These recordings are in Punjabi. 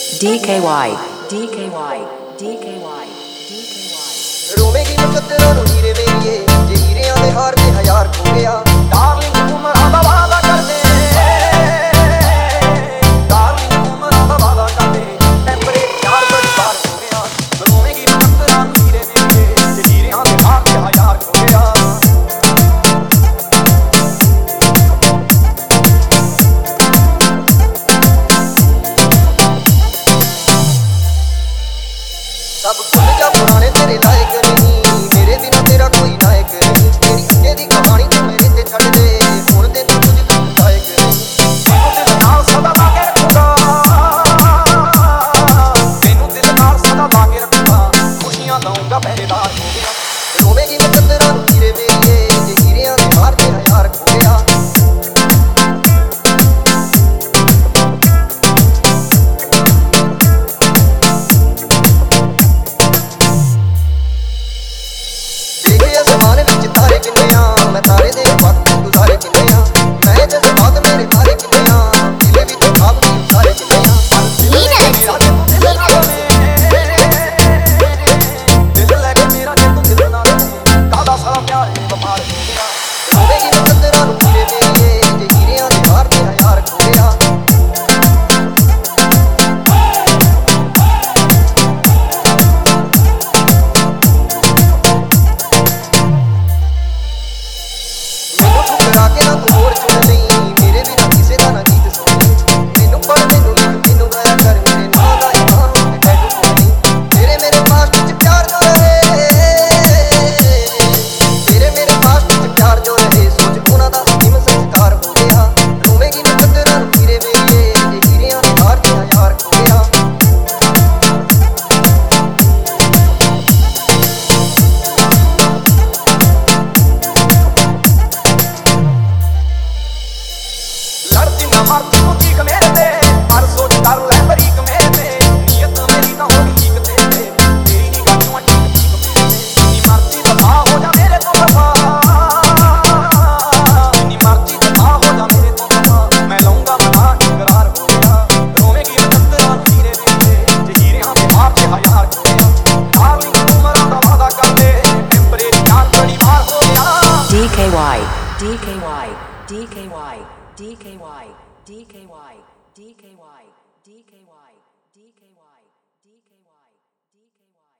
DKY, DKY, DKY, DKY. ਰੋਵੇਗੀ ਮੁਕੱਦਰਾਂ ਨੂੰ ਹੀਰੇ ਮੇਰੀਏ, ਜੇ ਹੀਰਿਆਂ ਦੇ ਹਾਰ ਤੇ ਹਜ਼ਾਰ ਖੋ ਗਿਆ। ਡਾਰਲਿੰਗ ਉਮਰਾਂ ਦਾ ਵਾਅਦਾ ਕਰਦੇ, ਡਾਰਲਿੰਗ ਉਮਰਾਂ ਦਾ ਵਾਅਦਾ ਕਰਦੇ, ਟੈਂਪਰੇਰੀ ਪਿਆਰ ਬੜੀ ਵਾਰ ਹੋ ਗਿਆ। ਰੋਵੇਗੀ ਮੁਕੱਦਰਾਂ ਨੂੰ ਹੀਰੇ ਮੇਰੀਏ, ਜੇ ਹੀਰਿਆਂ ਦੇ ਹਾਰ ਤੇ ਹਜ਼ਾਰ ਖੋ ਗਿਆ। ਸਭ ਭੁੱਲ ਜਾ ਪੁਰਾਣੇ ਤੇਰੇ ਲਾਇਕ ਨਹੀਂ, ਮੇਰੇ ਬਿਨਾਂ ਤੇਰਾ ਕੋਈ ਨਾਇਕ ਨਹੀਂ। ਤੇਰੀ ਅੱਗੇ ਦੀ ਕਹਾਣੀ ਤੂੰ ਮੇਰੇ ਤੇ ਛੱਡ ਦੇ, ਹੁਣ ਤੇ ਤੂੰ ਕੁਝ ਤੂੰ ਲਾਇਕ ਨਹੀਂ। ਮੈਨੂੰ ਦਿਲ ਨਾਲ ਸਦਾ ਲਾ ਕੇ ਰੱਖੂਗਾ, ਮੈਨੂੰ ਦਿਲ ਨਾਲ ਸਦਾ ਲਾ ਕੇ ਰੱਖੂਗਾ। ਖੁਸ਼ੀਆਂ ਦਊਂਗਾ ਪਹਿਰੇਦਾਰ ਹੋ ਗਿਆ। ਰੋਵੇਗੀ ਮੁਕੱਦਰਾਂ ਨੂੰ ਹੀਰੇ ਮੇਰੀਏ, ਜੇ ਹੀਰਿਆਂ ਦੇ ਹਾਰ ਤੇ ਹਜ਼ਾਰ ਖੋ ਗਿਆ। ਅਸਮਾਨ ਵਿੱਚ ਤਾਰੇ ਕਿੰਨੇ ਆ, ਮੈਂ ਤਾਰੇ ਦੇ ਵਕਤ ਗੁਜ਼ਾਰੇ ਕਿੰਨੇ ਆ। ਮੈਂ ਜਜ਼ਬਾਤ ਮੇਰੇ ਤਾਰੇ ਕਿੰਨੇ ਆ, ਦਿਲ ਵਿੱਚ ਖਾਬ ਵੀ ਸਾਰੇ ਕਿੰਨੇ ਆ। ਦਿਲ ਲੈ ਕੇ ਮੇਰਾ ਜੇ ਤੂੰ ਦਿਲ ਨਾ ਲਵੇ, ਦਿਲ ਲੈ ਕੇ ਮੇਰਾ ਜੇ ਤੂੰ ਦਿਲ ਨਾ ਲਵੇ, ਕਾਹਦਾ ਸਾਰਾ ਪਿਆਰ ਵਪਾਰ ਹੋ ਗਿਆ। ਰੋਵੇਗੀ ਮੁਕੱਦਰਾਂ ਨੂੰ ਹੀਰੇ ਮੇਰੀਏ, ਜੇ ਹੀਰਿਆਂ ਦੇ ਹਾਰ ਤੇ ਹਜ਼ਾਰ ਖੋ ਗਿਆ। ਕੇ ਨਾ ਤੂੰ ਹੋਰ ਚੁਣ ਲਈ, ਮੇਰੇ ਬਿਨਾਂ ਕਿਸੇ ਦਾ ਨਾ ਗੀਤ ਸੁਣੀ। ਮੈਨੂੰ ਪੜ੍ਹ ਮੈਨੂੰ ਲਿਖ ਮੈਨੂੰ ਗਾਇਆ ਕਰ, ਮੇਰੇ ਨਾਂ ਦਾ ਇਮਾਨ ਟੈਟੂ ਪਾਉਣੀ। ਤੇਰੇ ਮੇਰੇ ਪਾਸਟ 'ਚ ਪਿਆਰ ਜੋ ਰਹੇ, ਤੇਰੇ ਮੇਰੇ ਪਾਸਟ 'ਚ ਪਿਆਰ ਜੋ ਰਹੇ, ਸੋਚ ਉਹਨਾਂ ਦਾ ਅੰਤਿਮ ਸੰਸਕਾਰ ਹੋ ਗਿਆ। ਰੋਵੇਗੀ ਮੁਕੱਦਰਾਂ ਨੂੰ ਹੀਰੇ ਮੇਰੀਏ, ਜੇ ਹੀਰਿਆਂ ਦੇ ਹਾਰ ਤੇ ਹਜ਼ਾਰ ਖੋ ਗਿਆ। ਲੜਦੀ ਨਾ ਮਰ ਤੂੰ ਚੀਕ ਮੇਰੇ ਤੇ, ਪਰ ਸੋਚ ਕਰ ਲੈ ਬਰੀਕ ਮੇਰੇ ਤੇ। ਨੀਅਤ ਮੇਰੀ ਤਾਂ ਹੋ ਗਈ ਠੀਕ ਤੇਰੇ ਤੇ, ਤੇਰੀ ਨਿਗਾਹ ਨੂੰ ਠੀਕ ਠੀਕ ਮੇਰੇ ਤੇ। ਨੀ ਮਰਜ਼ੀ ਦਫਾ ਹੋ ਜਾ ਮੇਰੇ ਤੋਂ ਦਫਾ, ਨੀ ਮਰਜ਼ੀ ਦਫਾ ਹੋ ਜਾ ਮੇਰੇ ਤੋਂ ਦਫਾ, ਮੈਂ ਲਊਂਗਾ ਮਨਾ ਇਕਰਾਰ ਹੋ ਗਿਆ। ਰੋਵੇਗੀ ਮੁਕੱਦਰਾਂ ਨੂੰ ਹੀਰੇ ਮੇਰੀਏ, ਜੇ ਹੀਰਿਆਂ ਦੇ ਹਾਰ ਤੇ ਹਜ਼ਾਰ ਖੋ ਗਿਆ। ਡਾਰਲਿੰਗ ਉਮਰਾਂ ਦਾ ਵਾਅਦਾ ਕਰਦੇ, ਟੈਂਪਰੇਰੀ ਪਿਆਰ ਬੜੀ ਵਾਰ ਹੋ ਗਿਆ। DKY, DKY, DKY, DKY, DKY, DKY, DKY, DKY, DKY, DKY.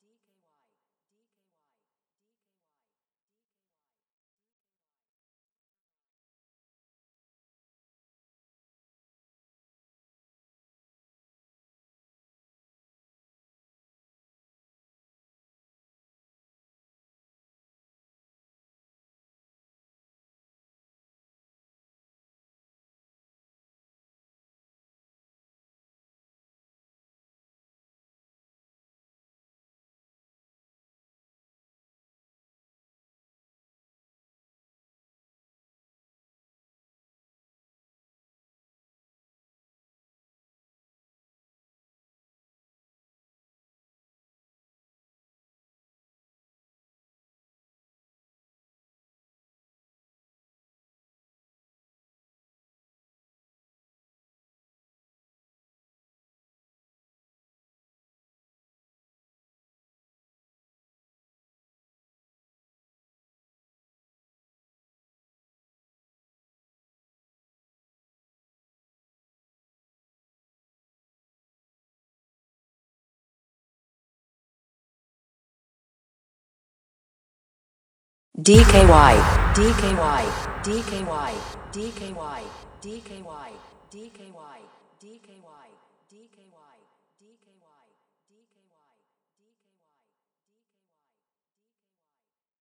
DKY, DKY, DKY, DKY, DKY, DKY, DKY, DKY, DKY, DKY.